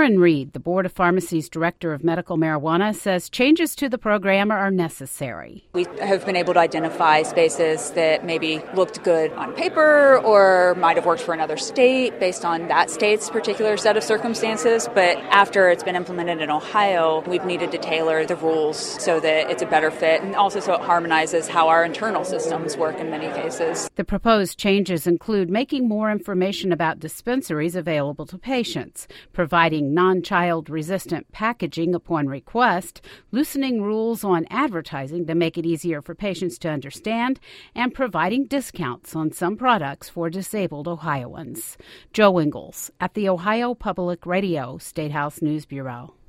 Karen Reed, the Board of Pharmacy's Director of Medical Marijuana, says changes to the program are necessary. We have been able to identify spaces that maybe looked good on paper or might have worked for another state based on that state's particular set of circumstances. But after it's been implemented in Ohio, we've needed to tailor the rules so that it's a better fit and also so it harmonizes how our internal systems work in many cases. The proposed changes include making more information about dispensaries available to patients, providing non-child-resistant packaging upon request, loosening rules on advertising to make it easier for patients to understand, and providing discounts on some products for disabled Ohioans. Joe Ingles at the Ohio Public Radio State House News Bureau.